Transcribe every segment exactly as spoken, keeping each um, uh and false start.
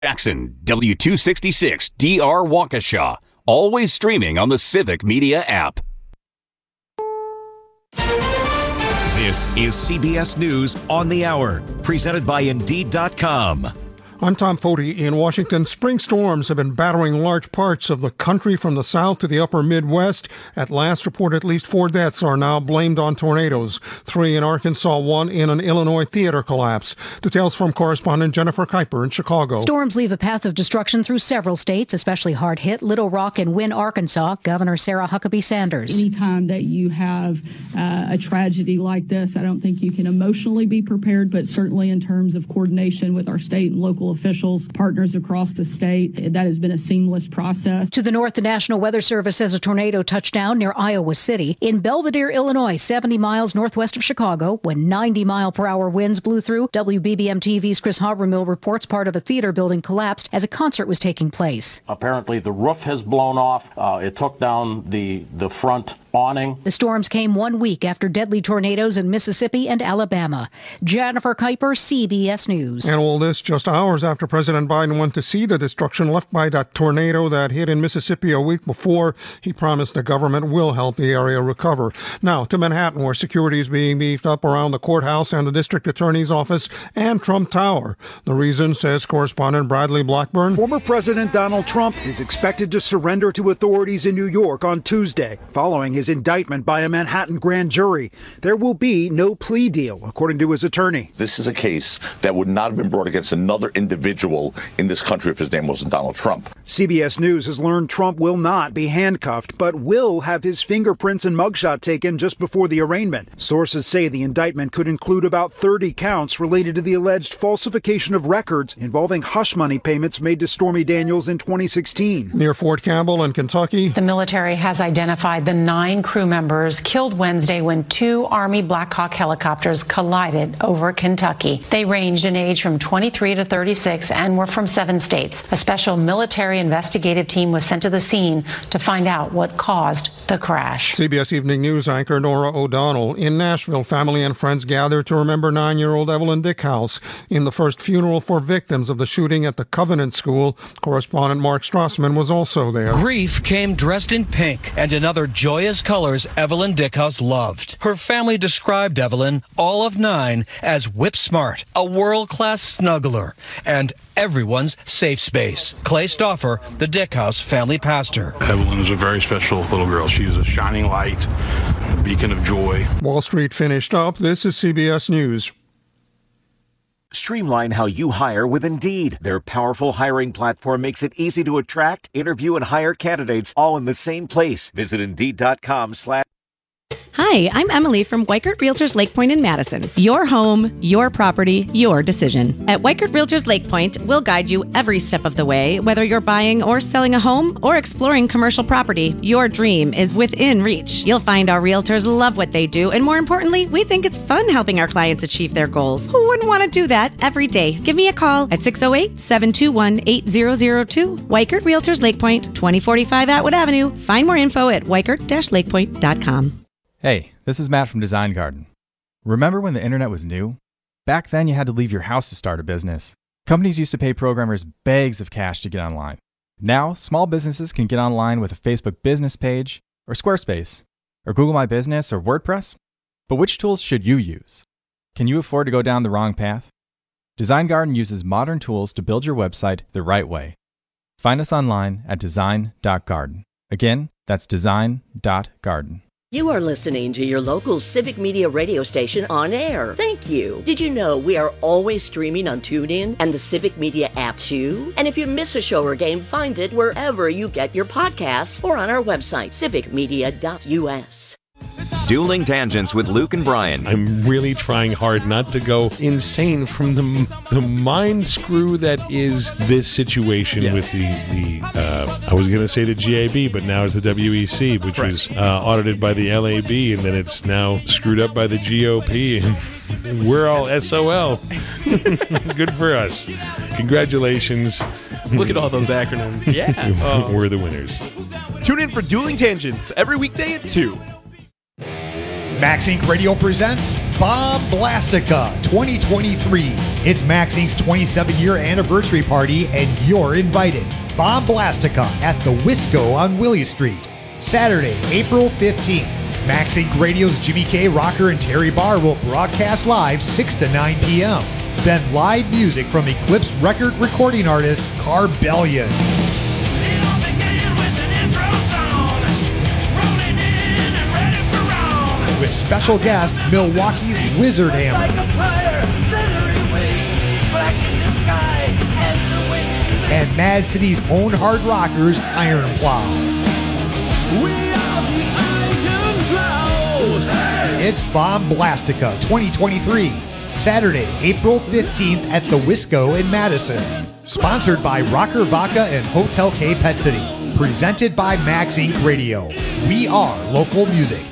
Jackson, W two sixty-six D R Waukesha. Always streaming on the Civic Media app. This is C B S News on the Hour, presented by Indeed dot com. I'm Tom Foti in Washington. Spring storms have been battering large parts of the country from the south to the upper Midwest. At last report, at least four deaths are now blamed on tornadoes. Three in Arkansas, one in an Illinois theater collapse. Details from correspondent Jennifer Kuiper in Chicago. Storms leave a path of destruction through several states, especially hard-hit Little Rock and Wynne, Arkansas. Governor Sarah Huckabee Sanders. Anytime that you have uh, a tragedy like this, I don't think you can emotionally be prepared, but certainly in terms of coordination with our state and local officials, partners across the state, that has been a seamless process. To the north, the National Weather Service says a tornado touched down near Iowa City. In Belvidere, Illinois, seventy miles northwest of Chicago, when ninety mile per hour winds blew through. W B B M T V's Chris Habermill reports part of a theater building collapsed as a concert was taking place. Apparently the roof has blown off. Uh, it took down the, the front awning. The storms came one week after deadly tornadoes in Mississippi and Alabama. Jennifer Kuiper, C B S News. And all this just hours after President Biden went to see the destruction left by that tornado that hit in Mississippi a week before. He promised the government will help the area recover. Now to Manhattan, where security is being beefed up around the courthouse and the district attorney's office and Trump Tower. The reason, says correspondent Bradley Blackburn. Former President Donald Trump is expected to surrender to authorities in New York on Tuesday, following his indictment by a Manhattan grand jury. There will be no plea deal, according to his attorney. This is a case that would not have been brought against another individual in this country if his name wasn't Donald Trump. C B S News has learned Trump will not be handcuffed, but will have his fingerprints and mugshot taken just before the arraignment. Sources say the indictment could include about thirty counts related to the alleged falsification of records involving hush money payments made to Stormy Daniels in twenty sixteen. Near Fort Campbell in Kentucky, the military has identified the nine crew members killed Wednesday when two Army Black Hawk helicopters collided over Kentucky. They ranged in age from twenty-three to thirty-six and were from seven states. A special military investigative team was sent to the scene to find out what caused the crash. C B S Evening News anchor Nora O'Donnell. In Nashville, family and friends gathered to remember nine-year-old Evelyn Dickhouse in the first funeral for victims of the shooting at the Covenant School. Correspondent Mark Strassman was also there. Grief came dressed in pink and another joyous colors Evelyn Dickhouse loved. Her family described Evelyn, all of nine, as whip smart, a world-class snuggler, and everyone's safe space. Clay Stauffer, the Dickhouse family pastor. Evelyn is a very special little girl. She is a shining light, a beacon of joy. Wall Street finished up. This is C B S News. Streamline how you hire with Indeed. Their powerful hiring platform makes it easy to attract, interview, and hire candidates all in the same place. Visit Indeed.com slash. Hi, I'm Emily from Weichert Realtors Lake Point in Madison. Your home, your property, your decision. At Weichert Realtors Lake Point, we'll guide you every step of the way. Whether you're buying or selling a home or exploring commercial property, your dream is within reach. You'll find our realtors love what they do, and more importantly, we think it's fun helping our clients achieve their goals. Who wouldn't want to do that every day? Give me a call at six oh eight, seven two one, eight zero zero two. Weichert Realtors Lake Point, twenty forty-five Atwood Avenue. Find more info at weichert dash lakepoint dot com. Hey, this is Matt from Design Garden. Remember when the internet was new? Back then you had to leave your house to start a business. Companies used to pay programmers bags of cash to get online. Now, small businesses can get online with a Facebook business page, or Squarespace, or Google My Business, or WordPress. But which tools should you use? Can you afford to go down the wrong path? Design Garden uses modern tools to build your website the right way. Find us online at design dot garden. Again, that's design dot garden. You are listening to your local Civic Media radio station on air. Thank you. Did you know we are always streaming on TuneIn and the Civic Media app too? And if you miss a show or game, find it wherever you get your podcasts or on our website, civic media dot u s. Dueling Tangents with Luke and Brian. I'm really trying hard not to go insane from the the mind screw that is this situation yes. with the, the uh, I was going to say the G A B, but now it's the W E C, which right. was uh, audited by the L A B, and then it's now screwed up by the G O P, and we're all S O L. Good for us. Congratulations. Look at all those acronyms. Yeah. um, we're the winners. Tune in for Dueling Tangents every weekday at two. Max Incorporated Radio presents Bob Blastica twenty twenty-three. It's Max Incorporated's twenty-seven year anniversary party, and you're invited. Bomblastica at the Wisco on Willie Street. Saturday, April fifteenth. Max Incorporated Radio's Jimmy K. Rocker and Terry Barr will broadcast live six to nine p.m. Then live music from Eclipse record recording artist Carbellion. With special guest Milwaukee's Wizard Hammer. And Mad City's own hard rockers, Iron Plow. It's Bomblastica twenty twenty-three, Saturday, April fifteenth at the Wisco in Madison. Sponsored by Rocker Vodka and Hotel K Pet City. Presented by Max Incorporated Radio. We are local music.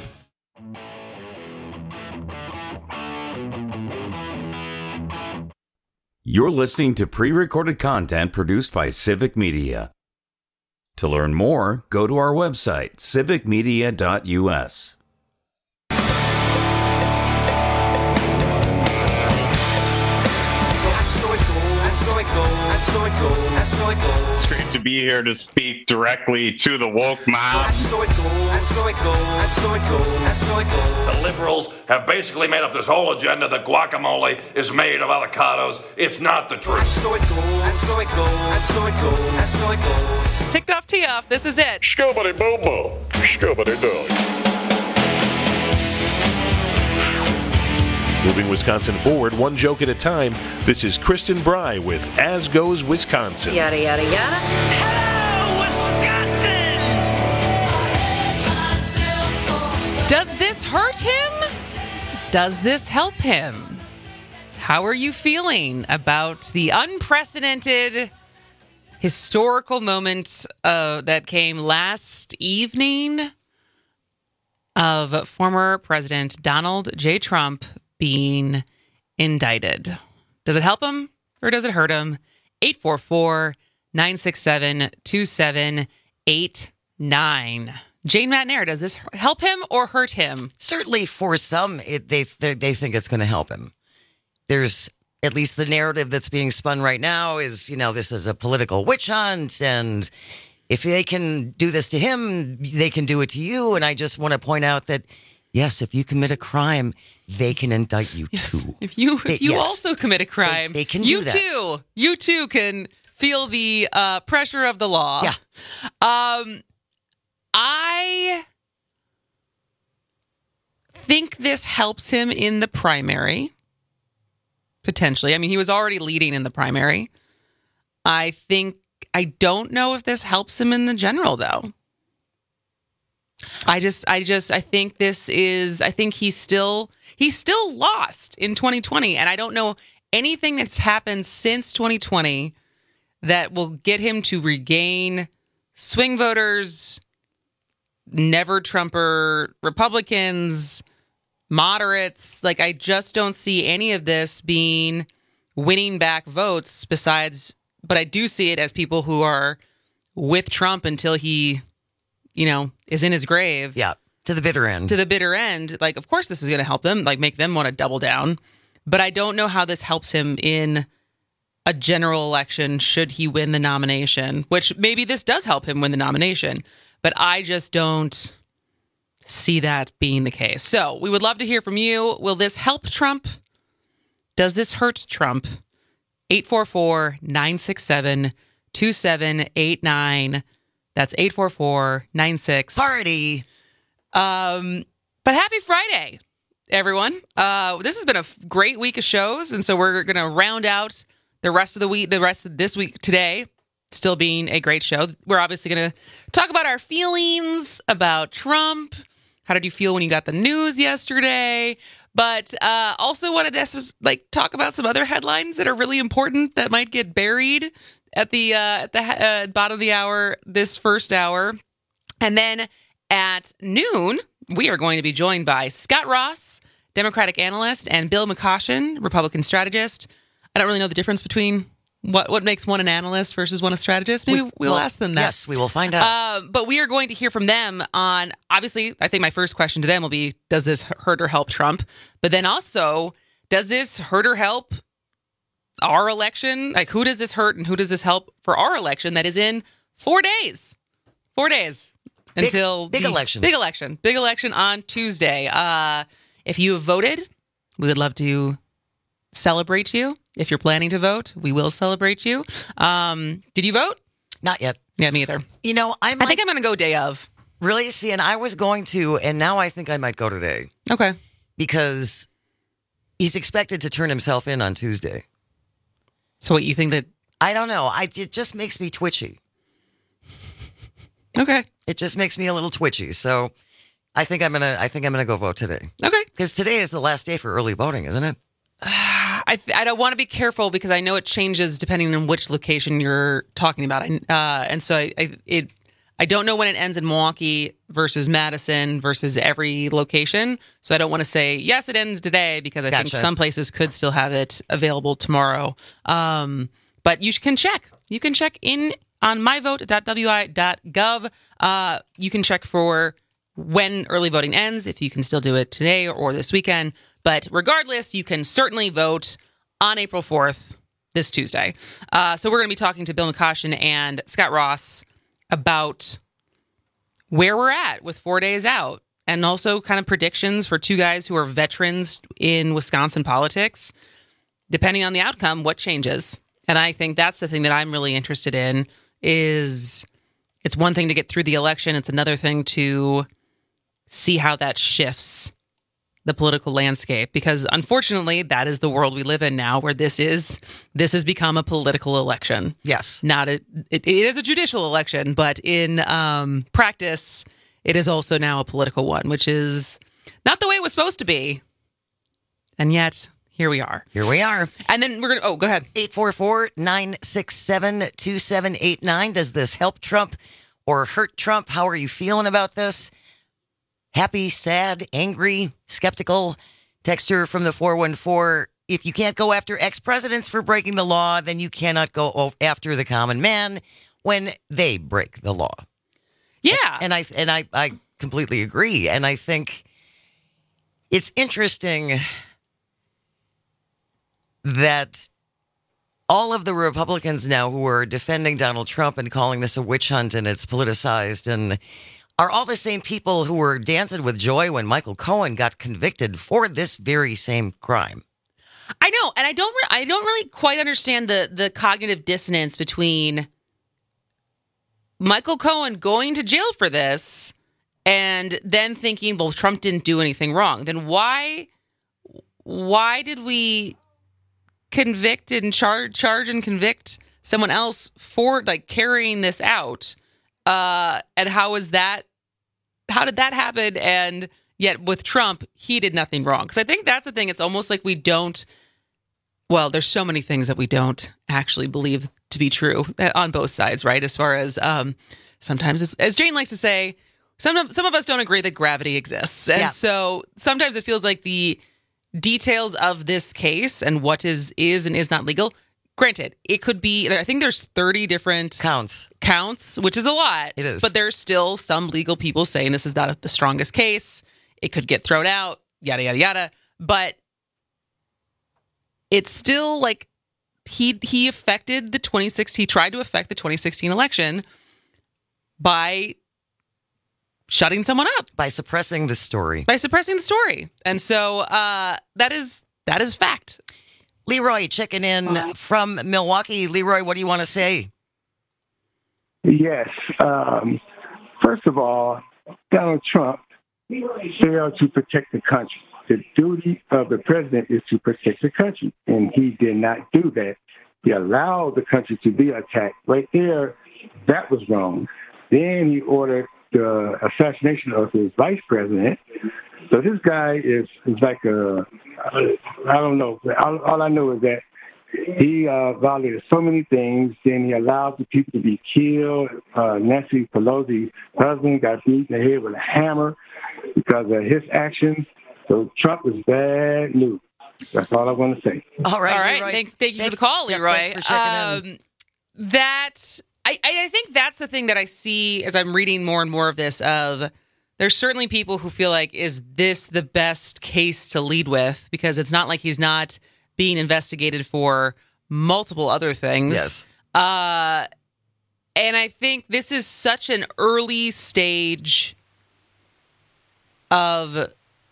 You're listening to pre-recorded content produced by Civic Media. To learn more, go to our website, civic media dot u s. It's great to be here to speak directly to the woke mob. The liberals have basically made up this whole agenda that guacamole is made of avocados. It's not the truth. Ticked off, tee off. This is it. Scoobity boo boo. Scoobity doo. Moving Wisconsin forward, one joke at a time. This is Kristen Bry with As Goes Wisconsin. Yada, yada, yada. Hello, Wisconsin! Does this hurt him? Does this help him? How are you feeling about the unprecedented historical moment uh, that came last evening of former President Donald J. Trump being indicted? Does it help him or does it hurt him? eight four four, nine six seven, two seven eight nine. Jane Matnair, does this help him or hurt him? Certainly for some, it, they, they they think it's going to help him. There's at least the narrative that's being spun right now is, you know, this is a political witch hunt, and if they can do this to him, they can do it to you. And I just want to point out that, yes, if you commit a crime, they can indict you yes. too. If you if they, you yes. also commit a crime, they, they can you do that. too, you too can feel the uh, pressure of the law. Yeah. Um, I think this helps him in the primary, potentially. I mean, he was already leading in the primary. I think, I don't know if this helps him in the general, though. I just, I just, I think this is, I think he's still, he's still lost in twenty twenty. And I don't know anything that's happened since twenty twenty that will get him to regain swing voters, never Trumper Republicans, moderates. Like, I just don't see any of this being winning back votes besides, but I do see it as people who are with Trump until he, you know, is in his grave. Yeah, to the bitter end. To the bitter end. Like, of course this is going to help them, like make them want to double down. But I don't know how this helps him in a general election should he win the nomination, which maybe this does help him win the nomination. But I just don't see that being the case. So we would love to hear from you. Will this help Trump? Does this hurt Trump? eight four four, nine six seven, two seven eight nine. That's eight four four, nine six. Party. Um, but happy Friday, everyone. Uh, this has been a great week of shows, and so we're going to round out the rest of the week, the rest of this week today, still being a great show. We're obviously going to talk about our feelings about Trump. How did you feel when you got the news yesterday? But uh, also wanted to like talk about some other headlines that are really important that might get buried at the uh, at the uh, bottom of the hour, this first hour. And then at noon, we are going to be joined by Scott Ross, Democratic analyst, and Bill McCoshen, Republican strategist. I don't really know the difference between what what makes one an analyst versus one a strategist. Maybe we, we'll well, ask them that. Yes, we will find out. Uh, but we are going to hear from them on, obviously, I think my first question to them will be, does this hurt or help Trump? But then also, does this hurt or help our election. Like, who does this hurt and who does this help for our election that is in four days? Four days Big, until big the, election. Big election. Big election on Tuesday. Uh, if you have voted, we would love to celebrate you. If you're planning to vote, we will celebrate you. Um, did you vote? Not yet. Yeah, me either. You know, I I think I'm going to go day of. Really? See, and I was going to, and now I think I might go today. Okay. Because he's expected to turn himself in on Tuesday. So what, you think that... I don't know. I It just makes me twitchy. Okay. It just makes me a little twitchy. So I think I'm going to I think I'm going to go vote today. Okay. Because today is the last day for early voting, isn't it? I th- I don't want to be careful because I know it changes depending on which location you're talking about. Uh, and so I, I it I don't know when it ends in Milwaukee versus Madison versus every location. So I don't want to say, yes, it ends today because I Gotcha. think some places could still have it available tomorrow. Um, but you can check. You can check in on my vote dot w i dot gov. Uh, you can check for when early voting ends, if you can still do it today or this weekend. But regardless, you can certainly vote on April fourth, this Tuesday. Uh, so we're going to be talking to Bill McCoshen and Scott Ross about where we're at with four days out, and also kind of predictions for two guys who are veterans in Wisconsin politics. Depending on the outcome, what changes? And I think that's the thing that I'm really interested in. Is it's one thing to get through the election, it's another thing to see how that shifts the political landscape, because unfortunately that is the world we live in now, where this is this has become a political election. Yes. Not a it, it is a judicial election, but in um, practice it is also now a political one, which is not the way it was supposed to be. And yet here we are. Here we are. And then we're going to oh, go ahead. eight four four, nine six seven, two seven eight nine. Does this help Trump or hurt Trump? How are you feeling about this? Happy, sad, angry, skeptical? Texter from the four one four. If you can't go after ex-presidents for breaking the law, then you cannot go after the common man when they break the law. Yeah. And I and I, I completely agree. And I think it's interesting that all of the Republicans now who are defending Donald Trump and calling this a witch hunt and it's politicized and are all the same people who were dancing with joy when Michael Cohen got convicted for this very same crime. I know, and I don't re- I don't really quite understand the the cognitive dissonance between Michael Cohen going to jail for this and then thinking, well, Trump didn't do anything wrong. Then why why did we convict and charge charge and convict someone else for like carrying this out? Uh, and how is that? How did that happen? And yet with Trump, he did nothing wrong. Because I think that's the thing. It's almost like we don't. Well, there's so many things that we don't actually believe to be true on both sides, right? As far as um, sometimes, it's, as Jane likes to say, some of, some of us don't agree that gravity exists. And Yeah. so sometimes it feels like the details of this case and what is is and is not legal. Granted, it could be, I think there's thirty different counts, counts, which is a lot. It is. But there's still some legal people saying this is not the strongest case. It could get thrown out, yada, yada, yada. But it's still like he he affected the twenty sixteen, he tried to affect the twenty sixteen election by shutting someone up. By suppressing the story. By suppressing the story. And so uh, that is that is fact. Leroy checking in from Milwaukee. Leroy, what do you want to say? Yes. Um, first of all, Donald Trump failed to protect the country. The duty of the president is to protect the country, and he did not do that. He allowed the country to be attacked. Right there, that was wrong. Then he ordered the assassination of his vice president. So this guy is, is like a, I don't know. All, all I know is that he uh, violated so many things. Then he allowed the people to be killed. Uh, Nancy Pelosi's husband got beat in the head with a hammer because of his actions. So Trump is bad news. That's all I want to say. All right. All right. Leroy. Thank, thank you Thank- for the call, Yep, Leroy. thanks for checking um, That I, I think that's the thing that I see as I'm reading more and more of this. Of there's certainly people who feel like, is this the best case to lead with? Because it's not like he's not being investigated for multiple other things. Yes. Uh, and I think this is such an early stage of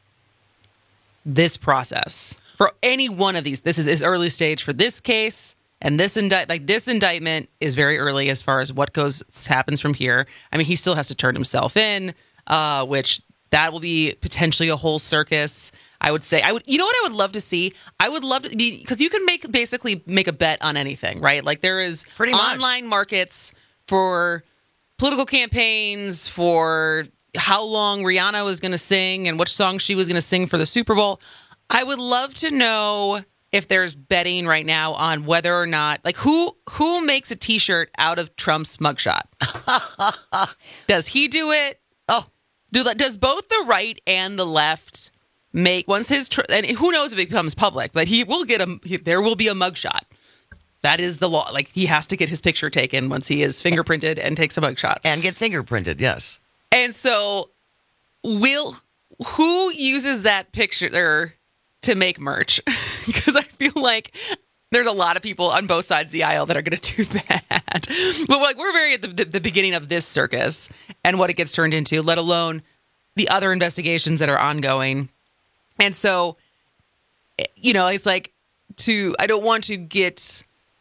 this process for any one of these. This is, is early stage for this case, and this indict like this indictment is very early as far as what goes happens from here. I mean, he still has to turn himself in, uh, which that will be potentially a whole circus. I would say I would. You know what I would love to see? I would love to be, because you can make basically make a bet on anything, right? Like there is Pretty much. online markets for political campaigns, for how long Rihanna was going to sing and which song she was going to sing for the Super Bowl. I would love to know if there's betting right now on whether or not, like, who who makes a T-shirt out of Trump's mugshot? Does he do it? Oh, do does both the right and the left make once his tr- and who knows if it becomes public, but he will get a he, there will be a mugshot. That is the law. Like, he has to get his picture taken once he is fingerprinted and takes a mugshot and get fingerprinted. Yes. And so, will who uses that picture to make merch? Because I feel like there's a lot of people on both sides of the aisle that are going to do that. But like, we're very at the, the, the beginning of this circus and what it gets turned into, let alone the other investigations that are ongoing. And so, you know, it's like to I don't want to get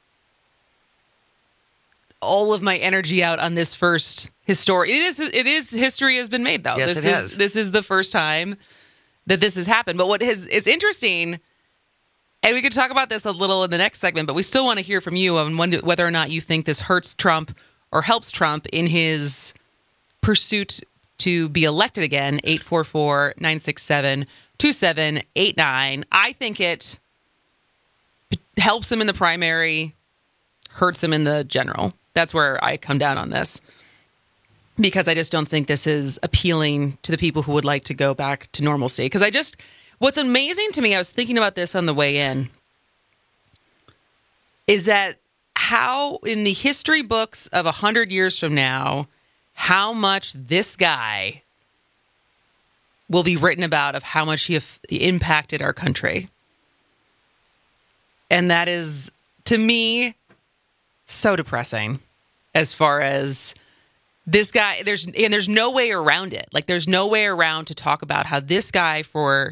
all of my energy out on this first history. It is, it is, history has been made, though. Yes, this it is, has. This is the first time that this has happened. But what has, it's interesting, and we could talk about this a little in the next segment, but we still want to hear from you on whether or not you think this hurts Trump or helps Trump in his pursuit to be elected again. eight four four, nine six seven, two seven eight nine. I think it helps him in the primary, hurts him in the general. That's where I come down on this, because I just don't think this is appealing to the people who would like to go back to normalcy. Because I just, what's amazing to me, I was thinking about this on the way in, is that how in the history books of one hundred years from now, how much this guy will be written about of how much he have impacted our country. And that is, to me, so depressing as far as this guy, there's and there's no way around it. Like, there's no way around to talk about how this guy, for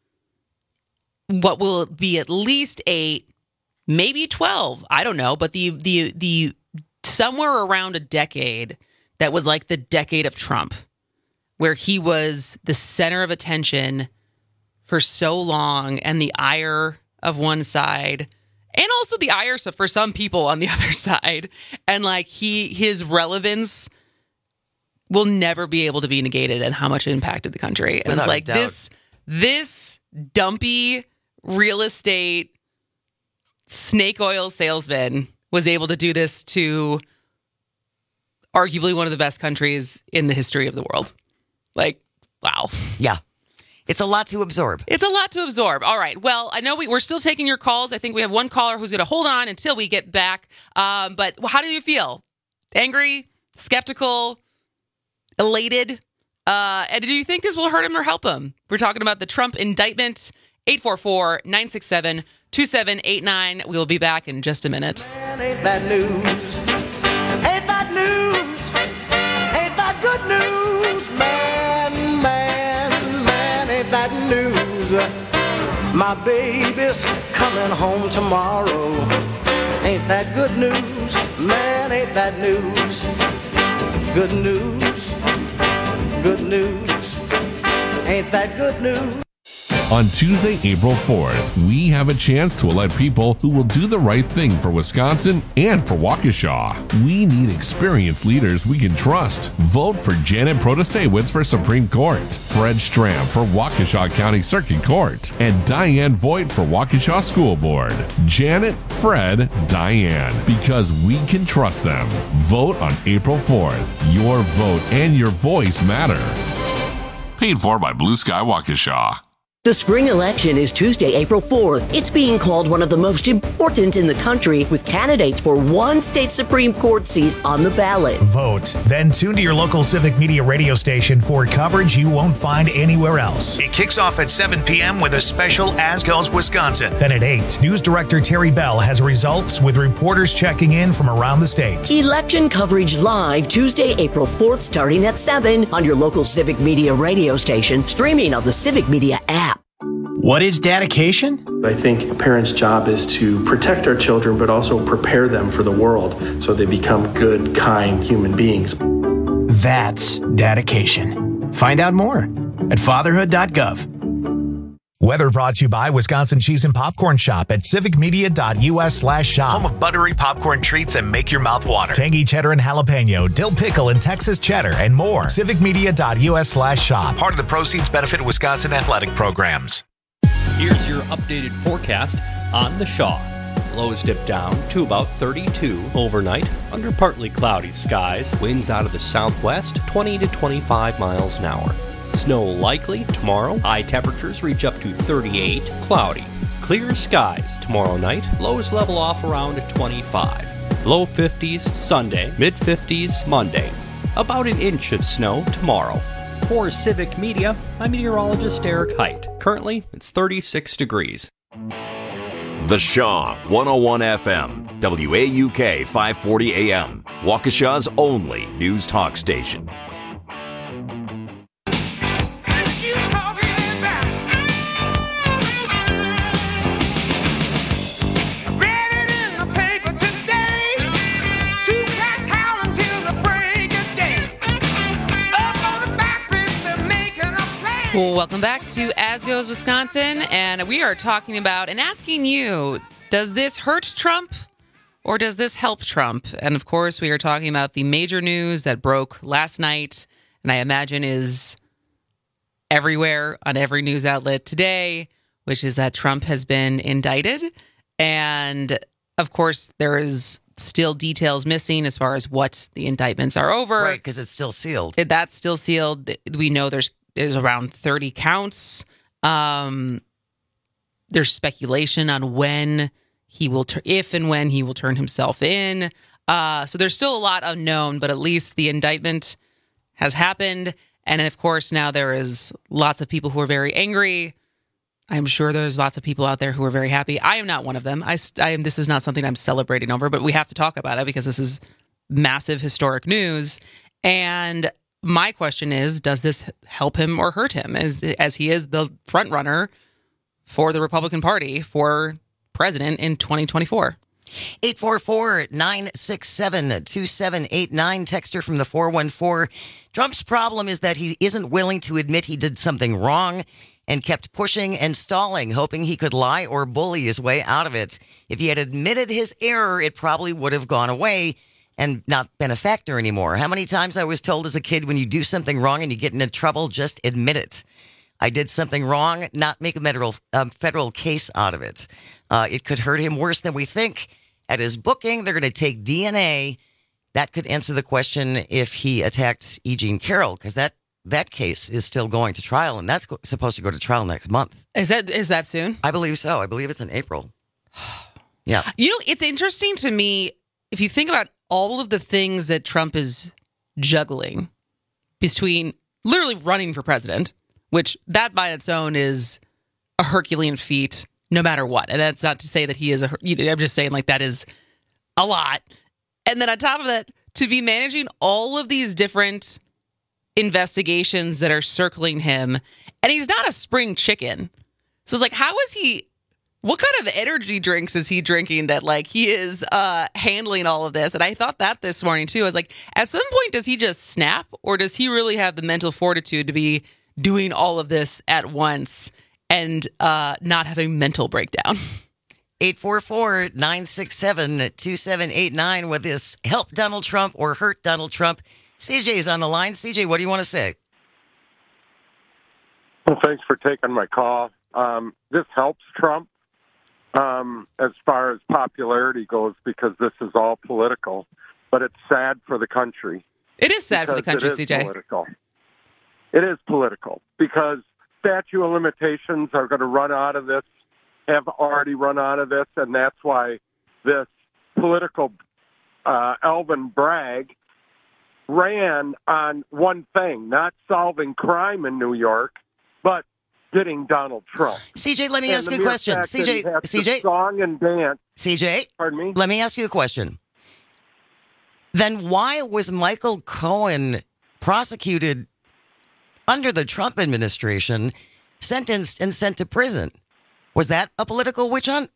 what will be at least eight, maybe twelve, I don't know, but the the the somewhere around a decade that was like the decade of Trump, where he was the center of attention for so long, and the ire of one side, and also the ire for some people on the other side. And like he, his relevance will never be able to be negated, and how much it impacted the country. And Without it's like a doubt. this, this dumpy real estate snake oil salesman was able to do this to arguably one of the best countries in the history of the world. Like, wow. Yeah. It's a lot to absorb. It's a lot to absorb. All right. Well, I know we, we're still taking your calls. I think we have one caller who's going to hold on until we get back. Um, but how do you feel? Angry? Skeptical? Elated? Uh, and do you think this will hurt him or help him? We're talking about the Trump indictment. eight four four, nine six seven, two seven eight nine. We'll be back in just a minute. Man, ain't that news? Ain't that news? Ain't that good news? Man, man, man, ain't that news? My baby's coming home tomorrow. Ain't that good news? Man, ain't that news? Good news, good news. Ain't that good news? On Tuesday, April fourth, we have a chance to elect people who will do the right thing for Wisconsin and for Waukesha. We need experienced leaders we can trust. Vote for Janet Protasewicz for Supreme Court, Fred Stram for Waukesha County Circuit Court, and Diane Voigt for Waukesha School Board. Janet, Fred, Diane, because we can trust them. Vote on April fourth. Your vote and your voice matter. Paid for by Blue Sky Waukesha. The spring election is Tuesday, April fourth. It's being called one of the most important in the country, with candidates for one state Supreme Court seat on the ballot. Vote. Then tune to your local Civic Media radio station for coverage you won't find anywhere else. It kicks off at seven p.m. with a special As Goes Wisconsin. Then at eight, News Director Terry Bell has results with reporters checking in from around the state. Election coverage live Tuesday, April fourth, starting at seven on your local Civic Media radio station, streaming on the Civic Media app. What is dedication? I think a parent's job is to protect our children, but also prepare them for the world so they become good, kind human beings. That's dedication. Find out more at fatherhood dot gov. Weather brought to you by Wisconsin Cheese and Popcorn Shop at civicmedia.us slash shop. Home of buttery popcorn treats and make your mouth water. Tangy cheddar and jalapeno, dill pickle and Texas cheddar, and more. civicmedia.us slash shop. Part of the proceeds benefit Wisconsin athletic programs. Here's your updated forecast on the Shaw. Lows dip down to about thirty-two overnight under partly cloudy skies. Winds out of the southwest, twenty to twenty-five miles an hour. Snow likely tomorrow. High temperatures reach up to thirty-eight. Cloudy. Clear skies tomorrow night. Lows level off around twenty-five. Low fifties Sunday. Mid fifties Monday. About an inch of snow tomorrow. For Civic Media, I'm meteorologist Eric Height. Currently, it's thirty-six degrees. The Shaw, one oh one F M, W A U K five forty A M, Waukesha's only news talk station. Welcome back to As Goes Wisconsin, and we are talking about and asking you, does this hurt Trump or does this help Trump? And of course, we are talking about the major news that broke last night, and I imagine is everywhere on every news outlet today, which is that Trump has been indicted. And of course, there is still details missing as far as what the indictments are over. Right, because it's still sealed. That's still sealed. We know there's There's around thirty counts. Um, there's speculation on when he will, tur- if and when he will turn himself in. Uh, so there's still a lot unknown, but at least the indictment has happened. And of course, now there is lots of people who are very angry. I'm sure there's lots of people out there who are very happy. I am not one of them. I, I am. This is not something I'm celebrating over, but we have to talk about it because this is massive historic news. And my question is, does this help him or hurt him as, as he is the front runner for the Republican Party for president in twenty twenty-four? eight four four, nine six seven, two seven eight nine, texter from the four one four. Trump's problem is that he isn't willing to admit he did something wrong and kept pushing and stalling, hoping he could lie or bully his way out of it. If he had admitted his error, it probably would have gone away and not been a factor anymore. How many times I was told as a kid, when you do something wrong and you get into trouble, just admit it. I did something wrong, not make a federal, um, federal case out of it. Uh, it could hurt him worse than we think. At his booking, they're going to take D N A. That could answer the question if he attacked E. Jean Carroll, because that, that case is still going to trial, and that's go- supposed to go to trial next month. Is that is that soon? I believe so. I believe it's in April. Yeah. You know, it's interesting to me, if you think about all of the things that Trump is juggling between literally running for president, which that by its own is a Herculean feat, no matter what. And that's not to say that he is a, you know, I'm just saying like that is a lot. And then on top of that, to be managing all of these different investigations that are circling him, and he's not a spring chicken. So it's like, how is he, what kind of energy drinks is he drinking that like he is uh, handling all of this? And I thought that this morning too. I was like, at some point, does he just snap, or does he really have the mental fortitude to be doing all of this at once and uh, not having mental breakdown? eight four four, nine six seven, two seven eight nine with this help Donald Trump or hurt Donald Trump. C J is on the line. C J, what do you want to say? Well, thanks for taking my call. Um, this helps Trump um, as far as popularity goes because this is all political, but it's sad for the country. It is sad for the country, it is C J. Political. It is political because statute of limitations are going to run out of this, have already run out of this, and that's why this political uh, Alvin Bragg ran on one thing, not solving crime in New York, but getting Donald Trump. C J, let me and ask you a question. C J, C J, song and dance. C J, pardon me. Let me ask you a question. Then why was Michael Cohen prosecuted under the Trump administration, sentenced and sent to prison? Was that a political witch hunt?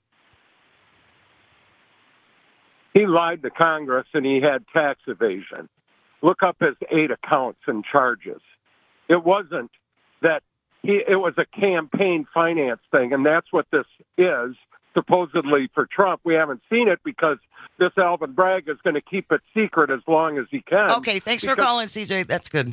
He lied to Congress and he had tax evasion. Look up his eight accounts and charges. It wasn't that he, it was a campaign finance thing, and that's what this is, supposedly for Trump. We haven't seen it because this Alvin Bragg is going to keep it secret as long as he can. Okay, thanks for calling, C J. That's good.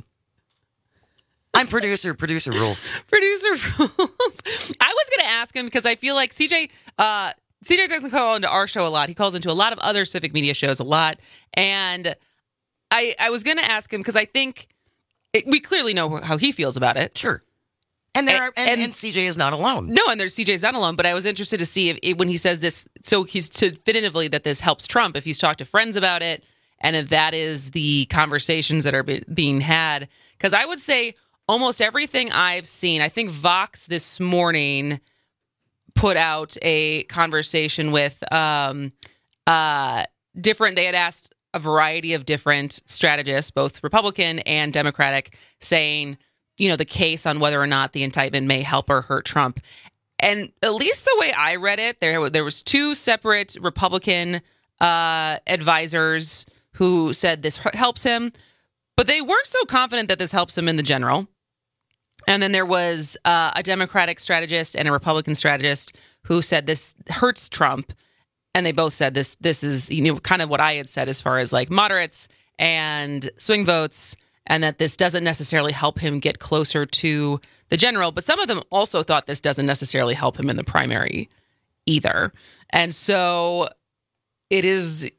I'm producer. Producer rules. Producer rules. I was going to ask him because I feel like C J, uh, C J doesn't call into our show a lot. He calls into a lot of other civic media shows a lot. And I, I was going to ask him because I think it, we clearly know how he feels about it. Sure. And there are, and, and, and C J is not alone. No, and there's C J's not alone. But I was interested to see if, if when he says this, so he's definitively that this helps Trump. If he's talked to friends about it, and if that is the conversations that are be, being had, because I would say almost everything I've seen. I think Vox this morning put out a conversation with um, uh, different. They had asked a variety of different strategists, both Republican and Democratic, saying, you know, the case on whether or not the indictment may help or hurt Trump. And at least the way I read it, there, there was two separate Republican uh, advisors who said this helps him, but they weren't so confident that this helps him in the general. And then there was uh, a Democratic strategist and a Republican strategist who said this hurts Trump. And they both said this, this is, you know, kind of what I had said as far as like moderates and swing votes, and that this doesn't necessarily help him get closer to the general. But some of them also thought this doesn't necessarily help him in the primary either. And so it is,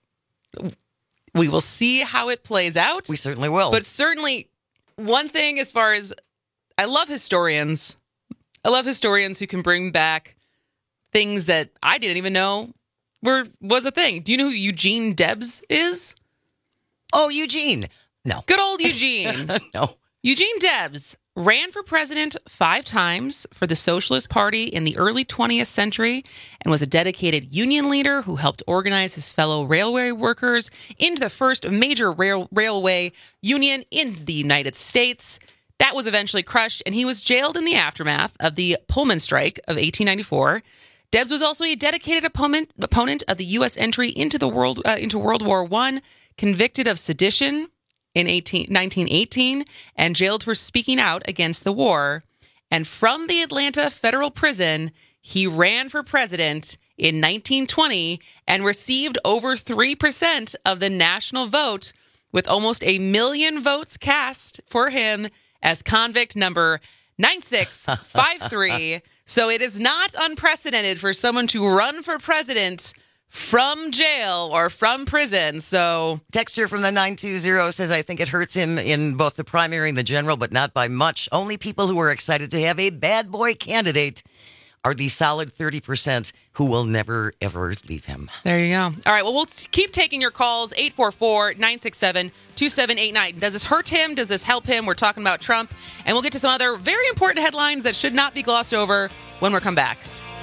we will see how it plays out. We certainly will. But certainly one thing as far as, I love historians. I love historians who can bring back things that I didn't even know were was a thing. Do you know who Eugene Debs is? Oh, Eugene. No. Good old Eugene. No. Eugene Debs ran for president five times for the Socialist Party in the early twentieth century and was a dedicated union leader who helped organize his fellow railway workers into the first major rail, railway union in the United States. That was eventually crushed, and he was jailed in the aftermath of the Pullman strike of eighteen ninety-four. Debs was also a dedicated opponent, opponent of the U S entry into the world uh, into World War One, convicted of sedition in nineteen eighteen, and jailed for speaking out against the war. And from the Atlanta federal prison, he ran for president in nineteen twenty and received over three percent of the national vote, with almost a million votes cast for him as convict number nine six five three. So it is not unprecedented for someone to run for president from jail or from prison. So Texture from the nine two zero says, I think it hurts him in both the primary and the general, but not by much. Only people who are excited to have a bad boy candidate are the solid thirty percent who will never, ever leave him. There you go. All right. Well, we'll keep taking your calls. eight four four, nine six seven, two seven eight nine. Does this hurt him? Does this help him? We're talking about Trump. And we'll get to some other very important headlines that should not be glossed over when we come back.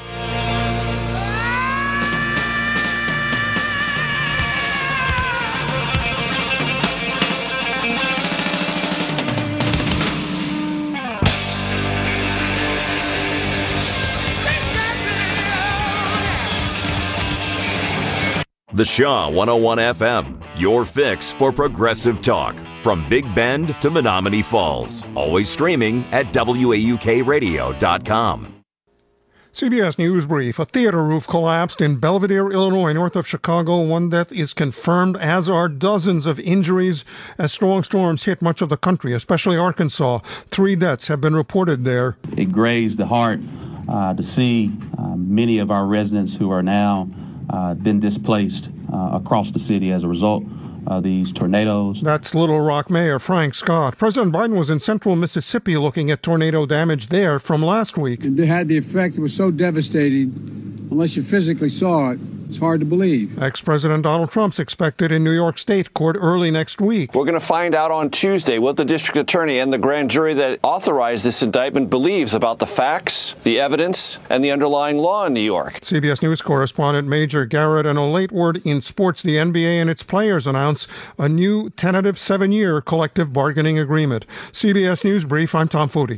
The Shaw one oh one F M, your fix for progressive talk. From Big Bend to Menominee Falls. Always streaming at W A U K radio dot com. C B S News Brief. A theater roof collapsed in Belvidere, Illinois, north of Chicago. One death is confirmed, as are dozens of injuries as strong storms hit much of the country, especially Arkansas. Three deaths have been reported there. It grazed the heart uh, to see uh, many of our residents who are now uh, been displaced uh, across the city as a result uh, these tornadoes. That's Little Rock Mayor Frank Scott. President Biden was in central Mississippi looking at tornado damage there from last week. It had the effect. It was so devastating. Unless you physically saw it, it's hard to believe. Ex-President Donald Trump's expected in New York State court early next week. We're going to find out on Tuesday what the district attorney and the grand jury that authorized this indictment believes about the facts, the evidence, and the underlying law in New York. C B S News correspondent Major Garrett, and a late word in sports. The N B A and its players announce a new tentative seven-year collective bargaining agreement. C B S News Brief, I'm Tom Foodie.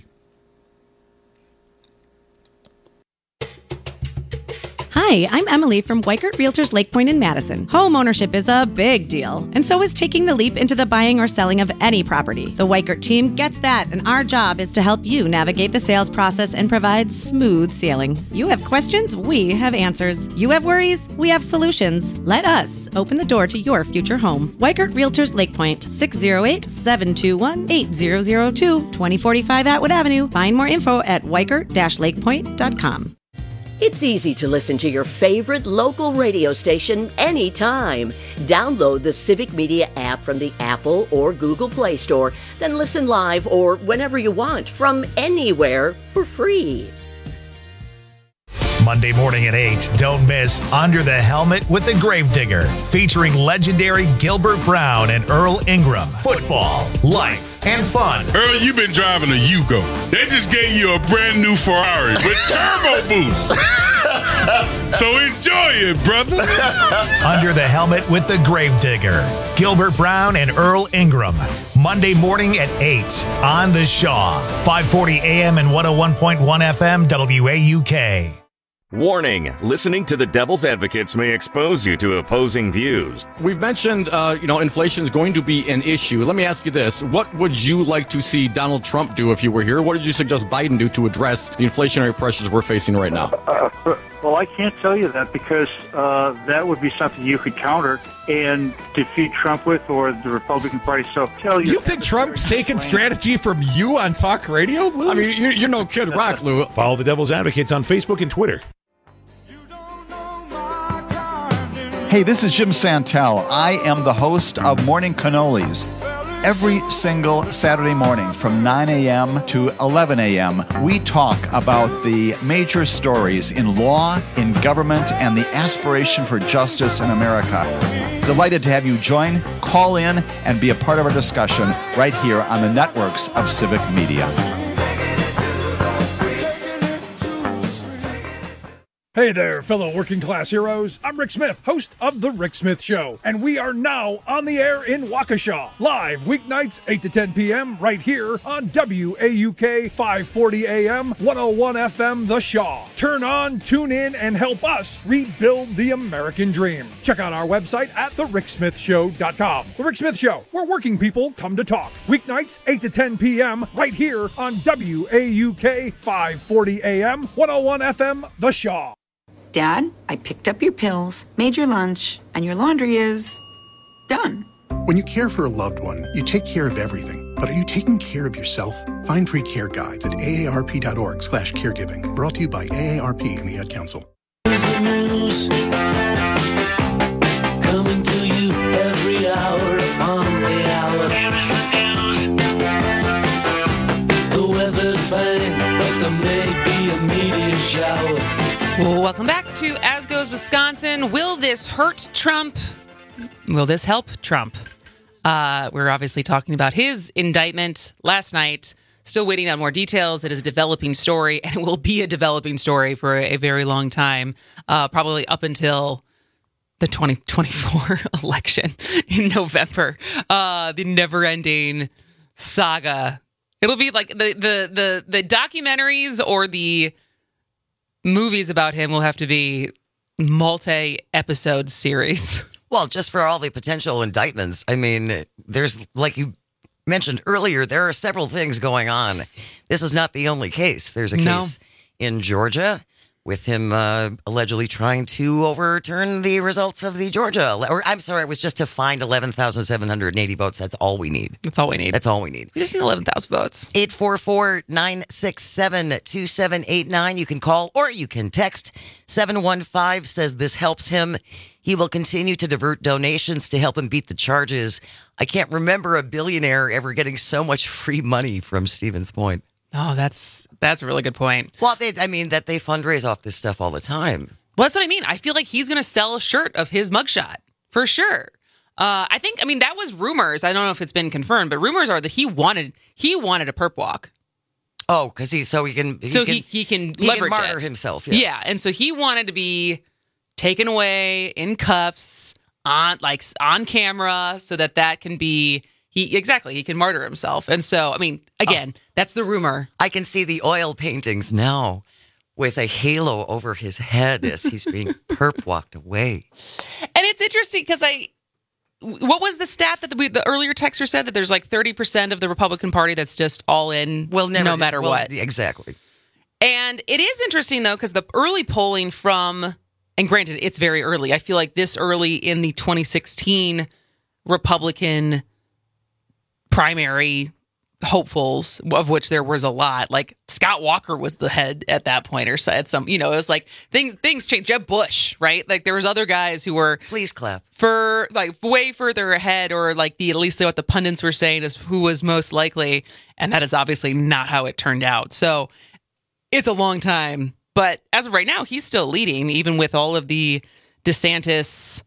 Hi, I'm Emily from Weikert Realtors Lake Point in Madison. Home ownership is a big deal, and so is taking the leap into the buying or selling of any property. The Weikert team gets that, and our job is to help you navigate the sales process and provide smooth sailing. You have questions, we have answers. You have worries, we have solutions. Let us open the door to your future home. Weikert Realtors Lake Point, six oh eight, seven two one, eight zero zero two, twenty forty-five Atwood Avenue. Find more info at weikert dash lakepoint dot com. It's easy to listen to your favorite local radio station anytime. Download the Civic Media app from the Apple or Google Play Store, then listen live or whenever you want from anywhere for free. Monday morning at eight, don't miss Under the Helmet with the Gravedigger, featuring legendary Gilbert Brown and Earl Ingram. Football, life, and fun. Earl, you've been driving a Yugo. They just gave you a brand new Ferrari with turbo boost. So enjoy it, brother. Under the Helmet with the Gravedigger, Gilbert Brown and Earl Ingram. Monday morning at eight on The Shaw, five forty A M and one oh one point one F M W A U K. Warning, listening to the Devil's Advocates may expose you to opposing views. We've mentioned, uh, you know, inflation is going to be an issue. Let me ask you this. What would you like to see Donald Trump do if you were here? What did you suggest Biden do to address the inflationary pressures we're facing right now? Uh, well, I can't tell you that because uh, that would be something you could counter and defeat Trump with, or the Republican Party. So tell you. You think Trump's taking strategy from you on talk radio, Lou? I mean, you're, you're no Kid Rock, Lou. Follow the Devil's Advocates on Facebook and Twitter. Hey, this is Jim Santel. I am the host of Morning Cannolis. Every single Saturday morning from nine A M to eleven A M, we talk about the major stories in law, in government, and the aspiration for justice in America. Delighted to have you join, call in, and be a part of our discussion right here on the networks of Civic Media. Hey there, fellow working class heroes. I'm Rick Smith, host of The Rick Smith Show, and we are now on the air in Waukesha, live weeknights eight to ten p.m. right here on W A U K five forty A M, one oh one F M The Shaw. Turn on, tune in, and help us rebuild the American dream. Check out our website at the rick smith show dot com. The Rick Smith Show, where working people come to talk. Weeknights eight to ten p.m. right here on W A U K five forty A M, one oh one F M The Shaw. Dad, I picked up your pills, made your lunch, and your laundry is done. When you care for a loved one, you take care of everything. But are you taking care of yourself? Find free care guides at A A R P dot org slash caregiving. Brought to you by A A R P and the Ad Council. News coming to you every hour on the hour. The weather's fine, but there may be a meteor shower. Well, welcome back to As Goes Wisconsin. Will this hurt Trump? Will this help Trump? Uh, we're obviously talking about his indictment last night. Still waiting on more details. It is a developing story, and it will be a developing story for a very long time, uh, probably up until the twenty twenty-four election in November. Uh, the never-ending saga. It'll be like the the the the documentaries or the movies about him will have to be multi-episode series. Well, just for all the potential indictments. I mean, there's, like you mentioned earlier, there are several things going on. This is not the only case. There's a case no. in Georgia with him uh, allegedly trying to overturn the results of the Georgia. ele- Or I'm sorry, it was just to find eleven thousand seven hundred eighty votes. That's all we need. That's all we need. That's all we need. We just need eleven thousand votes. eight four four, nine six seven, two seven eight nine. You can call or you can text. seven one five says this helps him. He will continue to divert donations to help him beat the charges. I can't remember a billionaire ever getting so much free money from Stevens Point. Oh, that's that's a really good point. Well, they, I mean, that they fundraise off this stuff all the time. Well, that's what I mean. I feel like he's going to sell a shirt of his mugshot for sure. Uh, I think, I mean, that was rumors. I don't know if it's been confirmed, but rumors are that he wanted he wanted a perp walk. Oh, because he so he can he so can, he he can he leverage can martyr it. himself. Yes. Yeah, and so he wanted to be taken away in cuffs on like on camera so that that can be. He, exactly. He can martyr himself. And so, I mean, again, oh, that's the rumor. I can see the oil paintings now with a halo over his head as he's being perp walked away. And it's interesting because I, what was the stat that the, the earlier texter said that there's like thirty percent of the Republican Party that's just all in well, never, no matter well, what. Exactly. And it is interesting, though, because the early polling from, and granted, it's very early. I feel like this early in the twenty sixteen Republican primary hopefuls, of which there was a lot. Like Scott Walker was the head at that point, or said some, you know, it was like things things changed. Jeb Bush, right? Like there was other guys who were please clap for like way further ahead, or like the at least what the pundits were saying is who was most likely, and that is obviously not how it turned out. So it's a long time, but as of right now, he's still leading, even with all of the DeSantis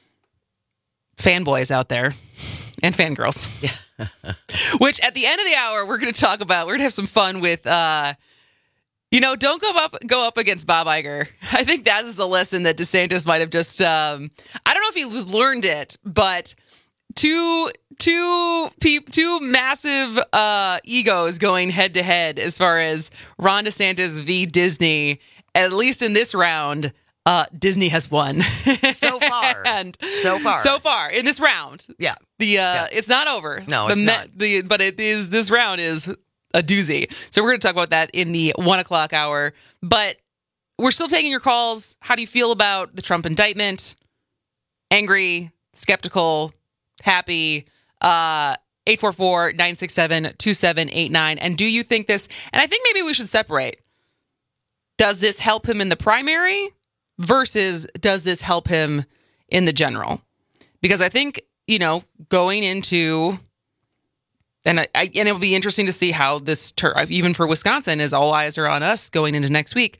fanboys out there and fangirls. Yeah. Which at the end of the hour, we're going to talk about, we're going to have some fun with, uh, you know, don't go up go up against Bob Iger. I think that is the lesson that DeSantis might have just, um, I don't know if he was learned it, but two, two, pe- two massive uh, egos going head to head as far as Ron DeSantis v. Disney, at least in this round. Uh, Disney has won so far. and so far, so far in this round. Yeah, the uh, yeah. it's not over. No, the it's me- not. The but it is this round is a doozy. So we're going to talk about that in the one o'clock hour. But we're still taking your calls. How do you feel about the Trump indictment? Angry, skeptical, happy. Uh, eight four four, nine six seven, two seven eight nine. And do you think this? And I think maybe we should separate. Does this help him in the primary? Versus does this help him in the general? Because I think, you know, going into, and I, I and it'll be interesting to see how this, ter- even for Wisconsin, as all eyes are on us going into next week,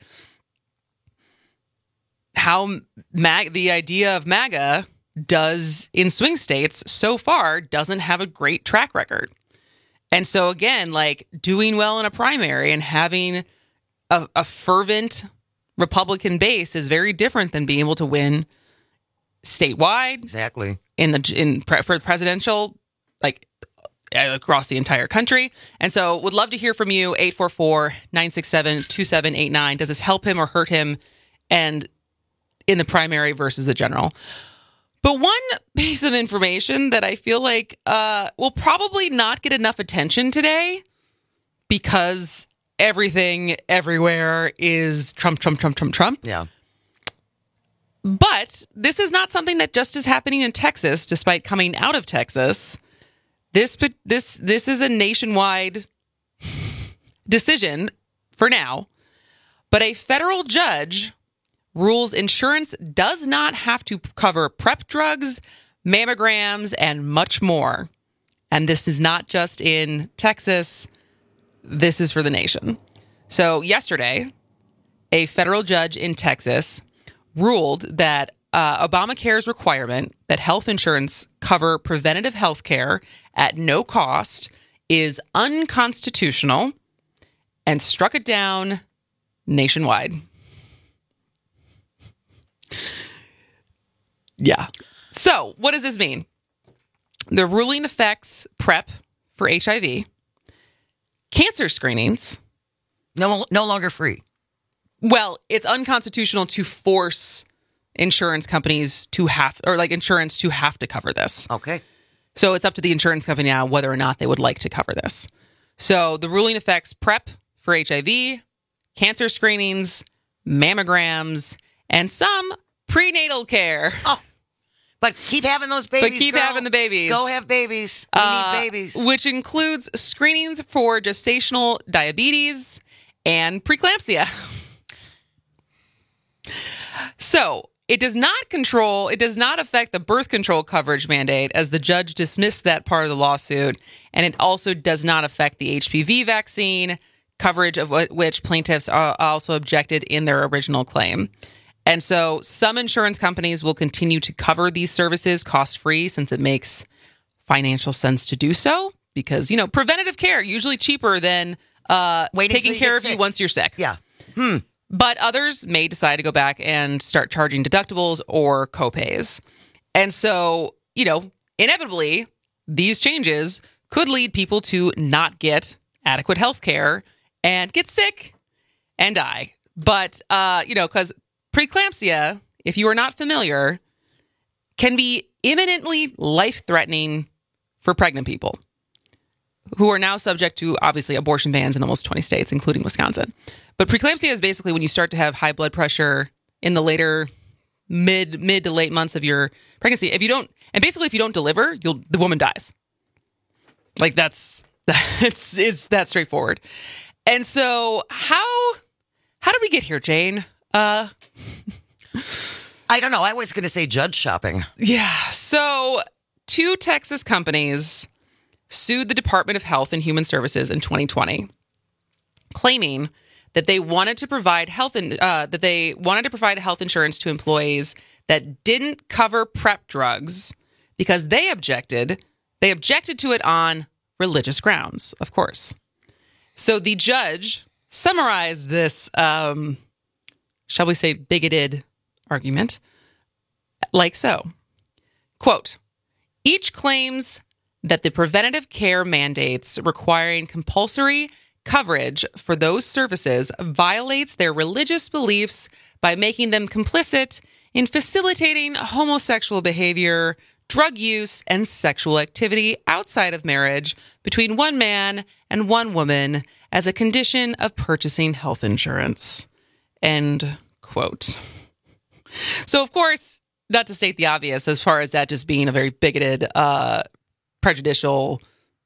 how mag, the idea of MAGA does in swing states so far doesn't have a great track record. And so again, like doing well in a primary and having a, a fervent Republican base is very different than being able to win statewide. Exactly. In the in pre, for presidential, like across the entire country. And so would love to hear from you. eight four four, nine six seven, two seven eight nine. Does this help him or hurt him? And in the primary versus the general. But one piece of information that I feel like uh, will probably not get enough attention today because everything everywhere is Trump, Trump, Trump, Trump, Trump. Yeah. But this is not something that just is happening in Texas, despite coming out of Texas. This this this is a nationwide decision for now. But a federal judge rules insurance does not have to cover PrEP drugs, mammograms, and much more. And this is not just in Texas. This is for the nation. So yesterday, a federal judge in Texas ruled that uh, Obamacare's requirement that health insurance cover preventative health care at no cost is unconstitutional and struck it down nationwide. Yeah. So what does this mean? The ruling affects PrEP for H I V. Cancer screenings. No, no longer free. Well, it's unconstitutional to force insurance companies to have, or like insurance to have to cover this. Okay. So it's up to the insurance company now whether or not they would like to cover this. So the ruling affects PrEP for H I V, cancer screenings, mammograms, and some prenatal care. Oh, but keep having those babies. But keep girl. having the babies. Go have babies. We Uh, need babies. Which includes screenings for gestational diabetes and preeclampsia. So it does not control, it does not affect the birth control coverage mandate, as the judge dismissed that part of the lawsuit. And it also does not affect the H P V vaccine coverage, of wh- which plaintiffs are also objected in their original claim. And so some insurance companies will continue to cover these services cost-free, since it makes financial sense to do so, because, you know, preventative care usually cheaper than uh, Waiting taking till you care get of you sick. once you're sick. Yeah. Hmm. But others may decide to go back and start charging deductibles or copays. And so, you know, inevitably, these changes could lead people to not get adequate health care and get sick and die. But, uh, you know, because preeclampsia, if you are not familiar, can be imminently life-threatening for pregnant people who are now subject to, obviously, abortion bans in almost twenty states, including Wisconsin. But preeclampsia is basically when you start to have high blood pressure in the later mid mid to late months of your pregnancy. If you don't, and basically if you don't deliver, you'll the woman dies. Like that's it's it's that straightforward. And so how how did we get here, Jane? Uh I don't know. I was going to say judge shopping. Yeah. So two Texas companies sued the Department of Health and Human Services in twenty twenty, claiming that they wanted to provide health in, uh, that they wanted to provide health insurance to employees that didn't cover PrEP drugs because they objected. They objected to it on religious grounds, of course. So the judge summarized this, um, shall we say, bigoted argument like so. Quote, each claims that the preventative care mandates requiring compulsory coverage for those services violates their religious beliefs by making them complicit in facilitating homosexual behavior, drug use, and sexual activity outside of marriage between one man and one woman as a condition of purchasing health insurance. End quote. So, of course, not to state the obvious, as far as that just being a very bigoted, uh, prejudicial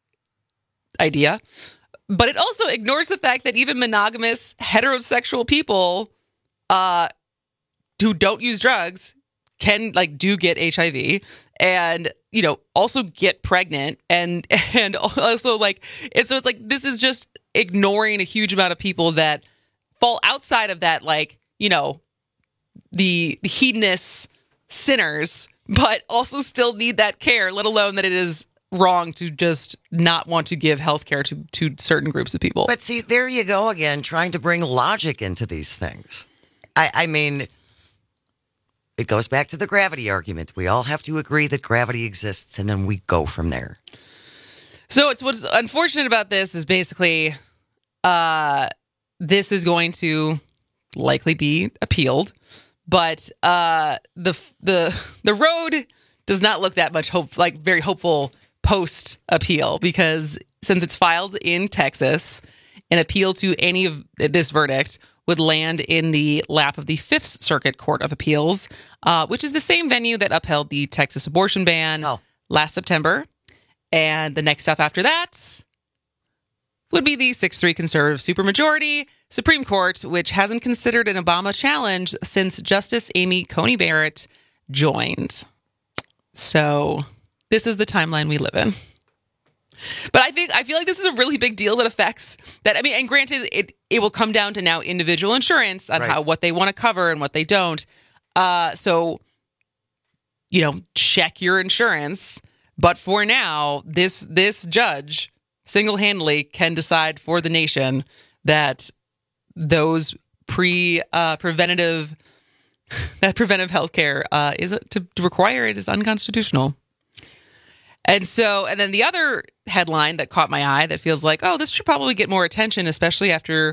idea, but it also ignores the fact that even monogamous heterosexual people uh, who don't use drugs can like do get H I V and, you know, also get pregnant and and also like and so it's like this is just ignoring a huge amount of people that fall outside of that, like, you know, the, the hedonists, sinners, but also still need that care, let alone that it is wrong to just not want to give health care to, to certain groups of people. But see, there you go again, trying to bring logic into these things. I, I mean, it goes back to the gravity argument. We all have to agree that gravity exists, and then we go from there. So it's what's unfortunate about this is basically uh, this is going to likely be appealed, but uh, the the the road does not look that much hope like very hopeful post appeal, because since it's filed in Texas, an appeal to any of this verdict would land in the lap of the Fifth Circuit Court of Appeals, uh, which is the same venue that upheld the Texas abortion ban oh. last September. And the next step after that would be the six three conservative supermajority Supreme Court, which hasn't considered an Obama challenge since Justice Amy Coney Barrett joined. So this is the timeline we live in. But I think I feel like this is a really big deal that affects that. I mean, and granted, it it will come down to now individual insurance on right. how what they want to cover and what they don't. Uh, so, you know, check your insurance. But for now, this this judge single-handedly can decide for the nation that those pre uh, preventative that preventive health care uh, is to, to require it is unconstitutional. And so, and then the other headline that caught my eye that feels like, oh, this should probably get more attention, especially after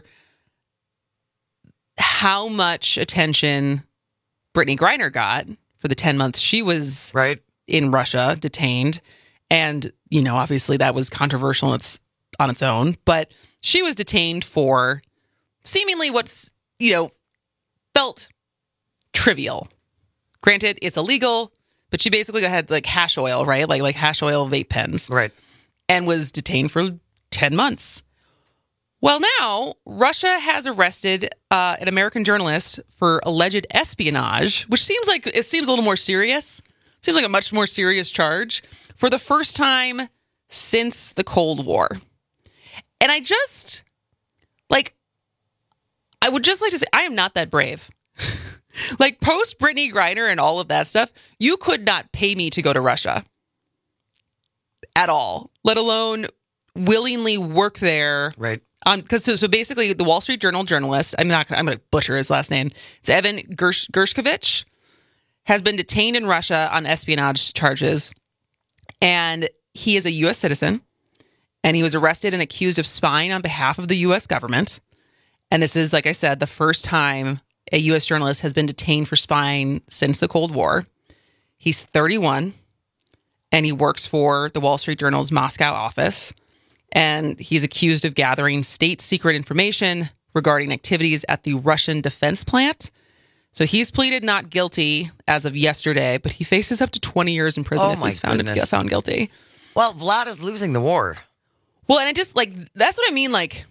how much attention Brittany Griner got for the ten months she was right in Russia, detained. And, you know, obviously that was controversial on its, on its own, but she was detained for seemingly what's, you know, felt trivial. Granted, it's illegal, but she basically had like hash oil, right? Like like hash oil vape pens. Right. And was detained for ten months. Well, now Russia has arrested uh, an American journalist for alleged espionage, which seems like it seems a little more serious. Seems like a much more serious charge for the first time since the Cold War. And I just like, I would just like to say, I am not that brave. Like post Brittany Griner and all of that stuff, you could not pay me to go to Russia at all, let alone willingly work there. Right. Um, because so, so basically, the Wall Street Journal journalist, I'm not, I'm going to butcher his last name. It's Evan Gersh, Gershkovich, has been detained in Russia on espionage charges, and he is a U S citizen, and he was arrested and accused of spying on behalf of the U S government. And this is, like I said, the first time a U S journalist has been detained for spying since the Cold War. He's thirty-one, and he works for the Wall Street Journal's Moscow office. And he's accused of gathering state secret information regarding activities at the Russian defense plant. So he's pleaded not guilty as of yesterday, but he faces up to twenty years in prison Oh if my he's found, goodness. found guilty. Well, Vlad is losing the war. Well, and I just like, that's what I mean. Like,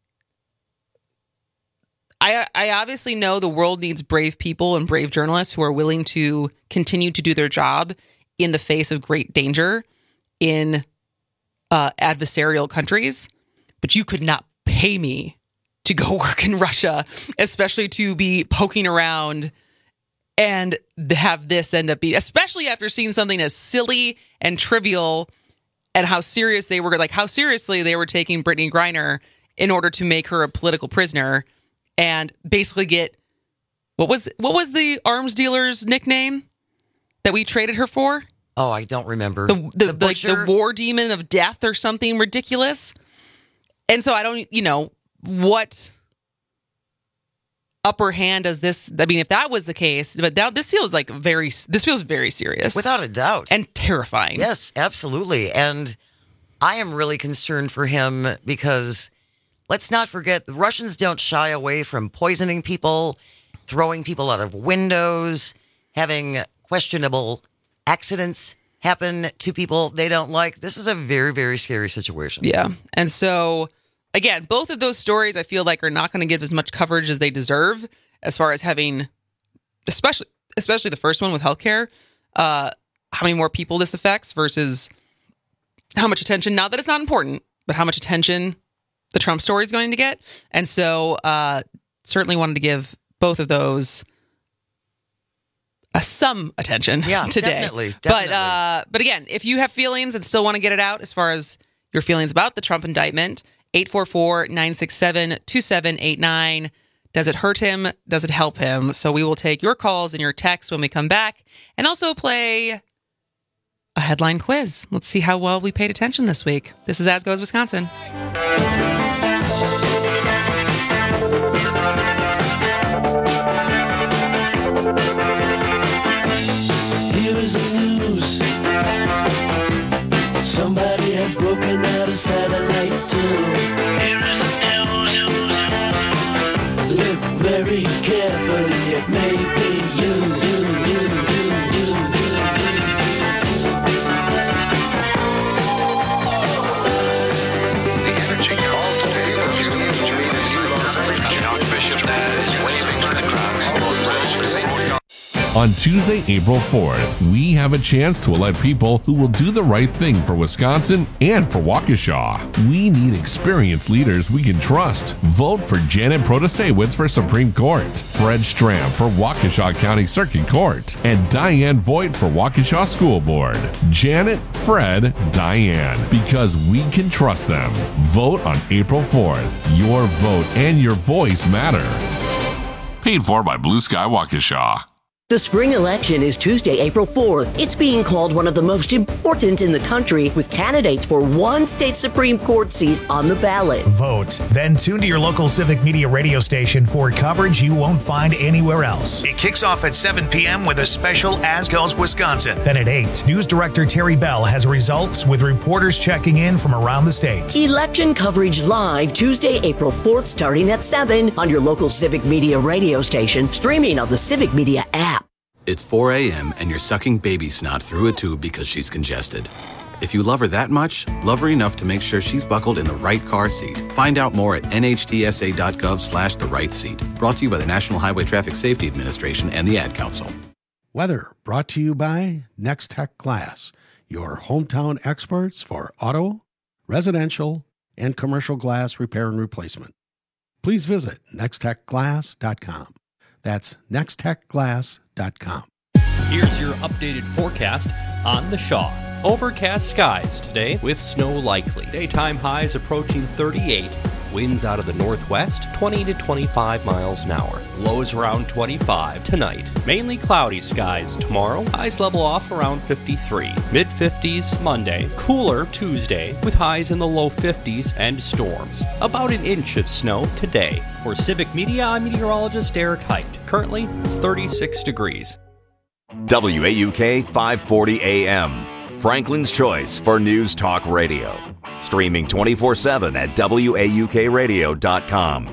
I, I obviously know the world needs brave people and brave journalists who are willing to continue to do their job in the face of great danger in Uh, adversarial countries, but you could not pay me to go work in Russia, especially to be poking around and have this end up being, especially after seeing something as silly and trivial and how serious they were, like how seriously they were taking Brittany Griner in order to make her a political prisoner and basically get, what was, what was the arms dealer's nickname that we traded her for? Oh, I don't remember. The the, The the, like butcher? the war demon of death or something ridiculous. And so I don't, you know, what upper hand does this, I mean, if that was the case, but now this feels like very, this feels very serious. Without a doubt. And terrifying. Yes, absolutely. And I am really concerned for him because let's not forget, the Russians don't shy away from poisoning people, throwing people out of windows, having questionable accidents happen to people they don't like. This is a very, very scary situation. Yeah. And so, again, both of those stories I feel like are not going to give as much coverage as they deserve as far as having, especially especially the first one with healthcare, uh, how many more people this affects versus how much attention, not that it's not important, but how much attention the Trump story is going to get. And so uh, certainly wanted to give both of those Uh, some attention yeah, today. Definitely, definitely. But uh, but again, if you have feelings and still want to get it out as far as your feelings about the Trump indictment, eight four four, nine six seven, two seven eight nine. Does it hurt him? Does it help him? So we will take your calls and your texts when we come back and also play a headline quiz. Let's see how well we paid attention this week. This is As Goes Wisconsin. Somebody has broken out a satellite tube. Here is the news. Look very carefully, it may be you, you, you, you, you, you. The energy call today was used to meet as you lost Archbishop that is waving to the crowd. On Tuesday, April fourth, we have a chance to elect people who will do the right thing for Wisconsin and for Waukesha. We need experienced leaders we can trust. Vote for Janet Protasewicz for Supreme Court, Fred Stram for Waukesha County Circuit Court, and Diane Voigt for Waukesha School Board. Janet, Fred, Diane, because we can trust them. Vote on April fourth. Your vote and your voice matter. Paid for by Blue Sky Waukesha. The spring election is Tuesday, April fourth. It's being called one of the most important in the country, with candidates for one state Supreme Court seat on the ballot. Vote. Then tune to your local Civic Media radio station for coverage you won't find anywhere else. It kicks off at seven p.m. with a special As Goes Wisconsin. Then at eight, News Director Terry Bell has results with reporters checking in from around the state. Election coverage live Tuesday, April fourth, starting at seven on your local Civic Media radio station, streaming on the Civic Media app. It's four a.m. and you're sucking baby snot through a tube because she's congested. If you love her that much, love her enough to make sure she's buckled in the right car seat. Find out more at nhtsa.gov slash the right seat. Brought to you by the National Highway Traffic Safety Administration and the Ad Council. Weather brought to you by Next Tech Glass, your hometown experts for auto, residential, and commercial glass repair and replacement. Please visit next tech glass dot com. That's next tech glass dot com. Here's your updated forecast on the Shaw. Overcast skies today with snow likely. Daytime highs approaching thirty-eight. Winds out of the northwest, twenty to twenty-five miles an hour. Lows around twenty-five tonight. Mainly cloudy skies tomorrow. Highs level off around fifty-three. mid fifties Monday. Cooler Tuesday with highs in the low fifties and storms. About an inch of snow today. For Civic Media, I'm meteorologist Eric Height. Currently, it's thirty-six degrees. W A U K five forty A M. Franklin's choice for News Talk Radio. Streaming twenty-four seven at W A U K radio dot com.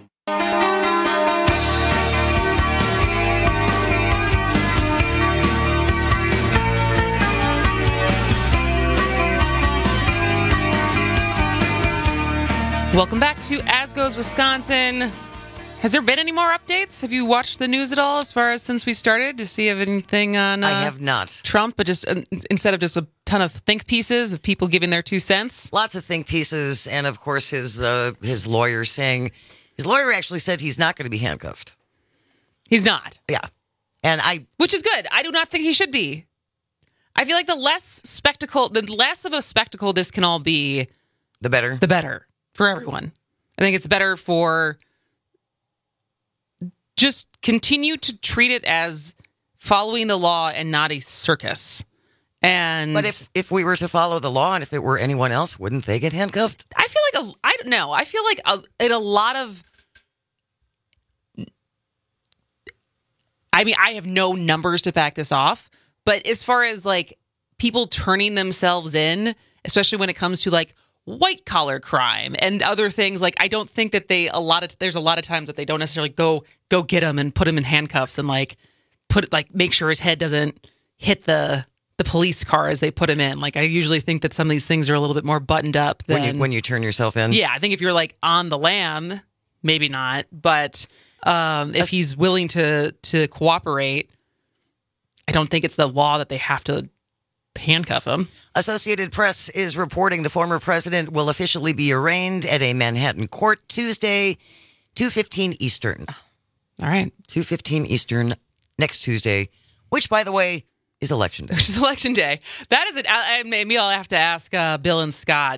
Welcome back to As Goes Wisconsin. Has there been any more updates? Have you watched the news at all as far as since we started to see if anything on uh, I have not. Trump, but just uh, instead of just a ton of think pieces of people giving their two cents? Lots of think pieces, and of course his uh, his lawyer saying, his lawyer actually said he's not going to be handcuffed. He's not. Yeah. And I... Which is good. I do not think he should be. I feel like the less spectacle, the less of a spectacle this can all be... The better. The better for everyone. I think it's better for... Just continue to treat it as following the law and not a circus. And But if, if we were to follow the law and if it were anyone else, wouldn't they get handcuffed? I feel like, a, I don't know, I feel like a, in a lot of, I mean, I have no numbers to back this off, but as far as like people turning themselves in, especially when it comes to like white collar crime and other things, like I don't think that they a lot of there's a lot of times that they don't necessarily go go get him and put him in handcuffs and like put like make sure his head doesn't hit the the police car as they put him in. Like I usually think that some of these things are a little bit more buttoned up than when you, when you turn yourself in. Yeah, I think if you're like on the lam, maybe not, but um, if he's willing to to cooperate, I don't think it's the law that they have to handcuff him. Associated Press is reporting the former president will officially be arraigned at a Manhattan court Tuesday, two fifteen Eastern. All right. two fifteen Eastern next Tuesday, which, by the way, is election day. Which is election day. That is it. I, I, maybe I'll have to ask uh, Bill and Scott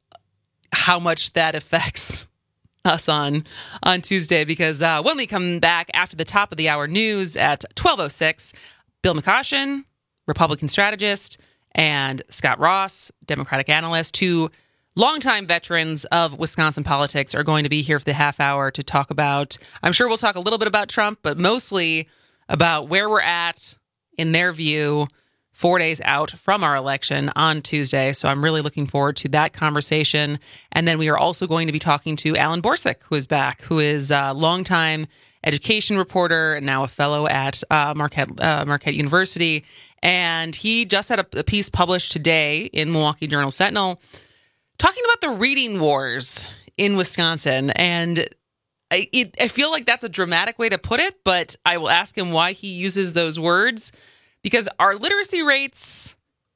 how much that affects us on on Tuesday, because uh, when we come back after the top of the hour news at twelve oh six, Bill McCoshen, Republican strategist, and Scott Ross, Democratic analyst, two longtime veterans of Wisconsin politics, are going to be here for the half hour to talk about, I'm sure we'll talk a little bit about Trump, but mostly about where we're at, in their view, four days out from our election on Tuesday. So I'm really looking forward to that conversation. And then we are also going to be talking to Alan Borsuk, who is back, who is a longtime education reporter and now a fellow at uh, Marquette, uh, Marquette University. And he just had a, a piece published today in Milwaukee Journal Sentinel talking about the reading wars in Wisconsin. And I, it, I feel like that's a dramatic way to put it, but I will ask him why he uses those words, because our literacy rates,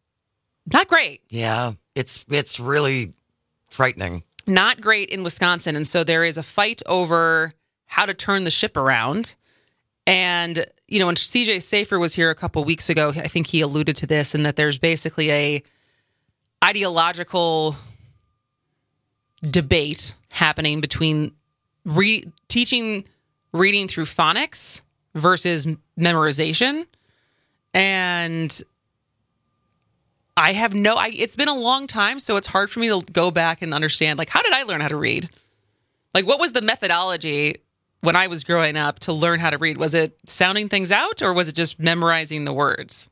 not great. Yeah, it's it's really frightening. Not great in Wisconsin. And so there is a fight over how to turn the ship around. And, you know, when C J Safer was here a couple weeks ago, I think he alluded to this, and that there's basically a ideological debate happening between re- teaching reading through phonics versus memorization. And I have no, I, it's been a long time, so it's hard for me to go back and understand, like, how did I learn how to read? Like, what was the methodology when I was growing up to learn how to read? Was it sounding things out, or was it just memorizing the words?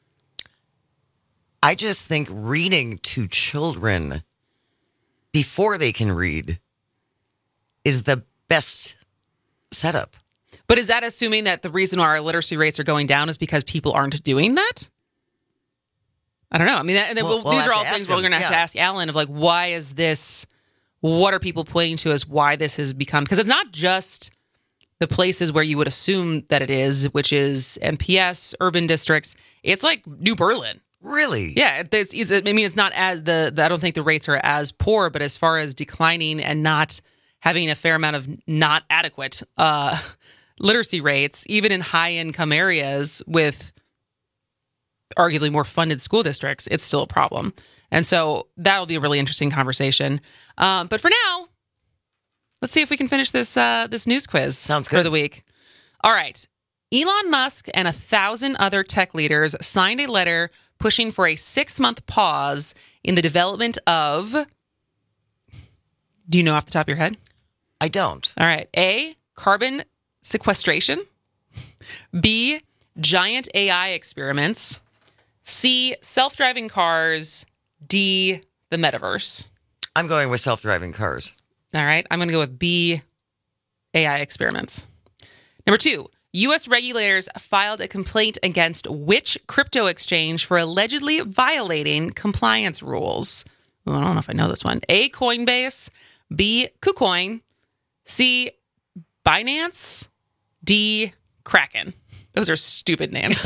I just think reading to children before they can read is the best setup. But is that assuming that the reason why our literacy rates are going down is because people aren't doing that? I don't know. I mean, that, We'll- well, we'll these have are all to ask things we're him, going to have to yeah. ask Alan of, like, why is this, what are people pointing to as why this has become, because it's not just the places where you would assume that it is, which is M P S, urban districts. It's like New Berlin. Really? Yeah. It's, it's, I mean, it's not as the, the, I don't think the rates are as poor, but as far as declining and not having a fair amount of not adequate uh, literacy rates, even in high income areas with arguably more funded school districts, it's still a problem. And so that'll be a really interesting conversation. Um, but for now, let's see if we can finish this uh, this news quiz Sounds for good. the week. All right. Elon Musk and a thousand other tech leaders signed a letter pushing for a six-month pause in the development of... Do you know off the top of your head? I don't. All right. A, carbon sequestration. B, giant A I experiments. C, self-driving cars. D, the metaverse. I'm going with self-driving cars. All right. I'm going to go with B, A I experiments. Number two, U S regulators filed a complaint against which crypto exchange for allegedly violating compliance rules? Well, I don't know if I know this one. A, Coinbase. B, KuCoin. C, Binance. D, Kraken. Those are stupid names.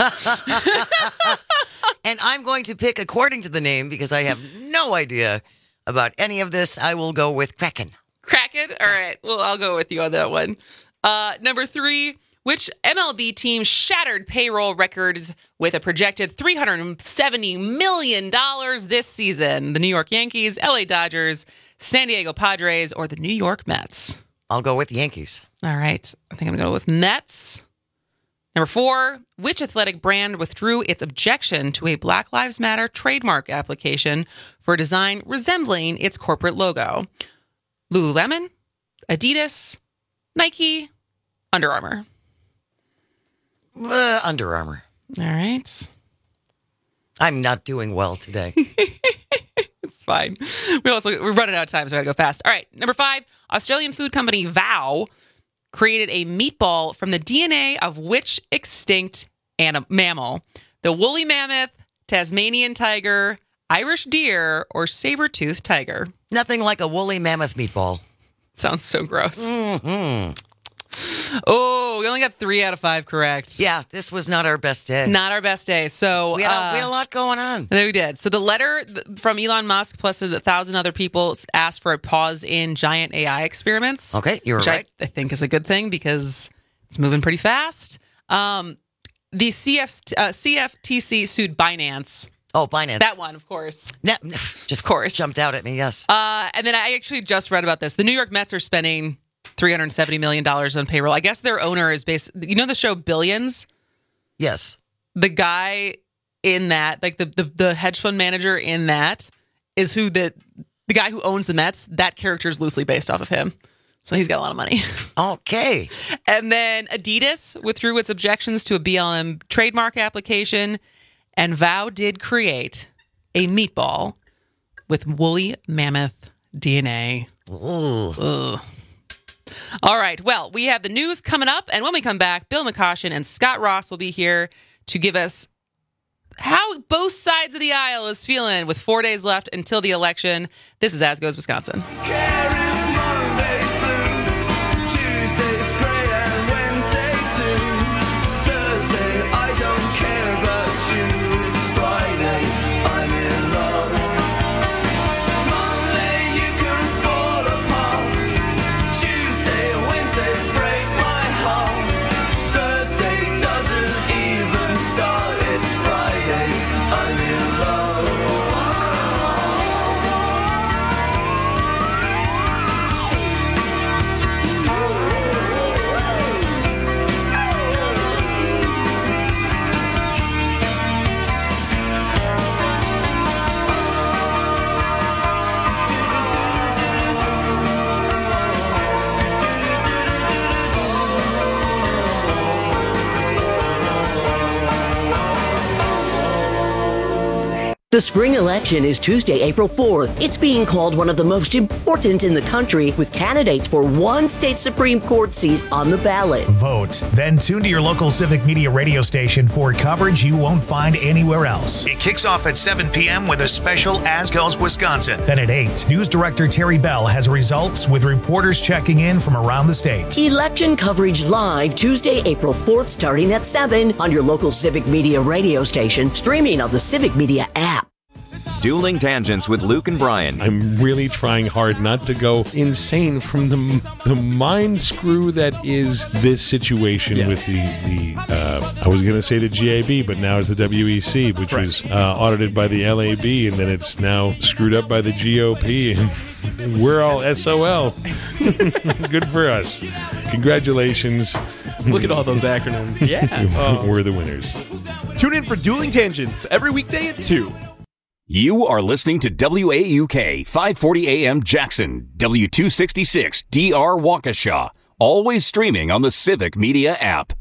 And I'm going to pick according to the name because I have no idea about any of this. I will go with Kraken. Kraken? All right. Well, I'll go with you on that one. Uh, number three, which M L B team shattered payroll records with a projected three hundred seventy million dollars this season? The New York Yankees, L A Dodgers, San Diego Padres, or the New York Mets? I'll go with Yankees. All right. I think I'm going to go with Mets. Number four, which athletic brand withdrew its objection to a Black Lives Matter trademark application for a design resembling its corporate logo? Lululemon, Adidas, Nike, Under Armour. Uh, Under Armour. All right. I'm not doing well today. It's fine. We also we're running out of time, so I gotta go fast. All right. Number five, Australian food company Vow created a meatball from the D N A of which extinct anim- mammal? The woolly mammoth, Tasmanian tiger, Irish deer, or saber-toothed tiger? Nothing like a woolly mammoth meatball. Sounds so gross. Mm-hmm. Oh, we only got three out of five correct. Yeah, this was not our best day. Not our best day. So we had, uh, a, we had a lot going on. We did. So the letter th- from Elon Musk plus a thousand other people asked for a pause in giant A I experiments. Okay, you were which right. I, I think is a good thing because it's moving pretty fast. Um, the C F, uh, C F T C sued Binance. Oh, Binance. That one, of course. No, just of course. Jumped out at me, yes. Uh, and then I actually just read about this. The New York Mets are spending three hundred seventy million dollars on payroll. I guess their owner is based, you know the show Billions? Yes. The guy in that, like the, the, the hedge fund manager in that is who the, the guy who owns the Mets, that character is loosely based off of him. So he's got a lot of money. Okay. And then Adidas withdrew its objections to a B L M trademark application, and Vow did create a meatball with woolly mammoth D N A. Ooh. Ugh. All right. Well, we have the news coming up, and when we come back, Bill McCoshen and Scott Ross will be here to give us how both sides of the aisle is feeling with four days left until the election. This is As Goes Wisconsin. The spring election is Tuesday, April fourth. It's being called one of the most important in the country, with candidates for one state Supreme Court seat on the ballot. Vote. Then tune to your local Civic Media radio station for coverage you won't find anywhere else. It kicks off at seven p.m. with a special As Goes Wisconsin. Then at eight, News Director Terry Bell has results with reporters checking in from around the state. Election coverage live Tuesday, April fourth, starting at seven on your local Civic Media radio station, streaming on the Civic Media app. Dueling Tangents with Luke and Brian. I'm really trying hard not to go insane from the the mind screw that is this situation yes. with the the. Uh, I was going to say the G A B, but now it's the W E C, which right. was uh, audited by the L A B, and then it's now screwed up by the G O P, and we're all S O L. Good for us. Congratulations. Look at all those acronyms. Yeah, we're the winners. Tune in for Dueling Tangents every weekday at two. You are listening to W A U K five forty A M Jackson, W two sixty-six D R Waukesha, always streaming on the Civic Media app.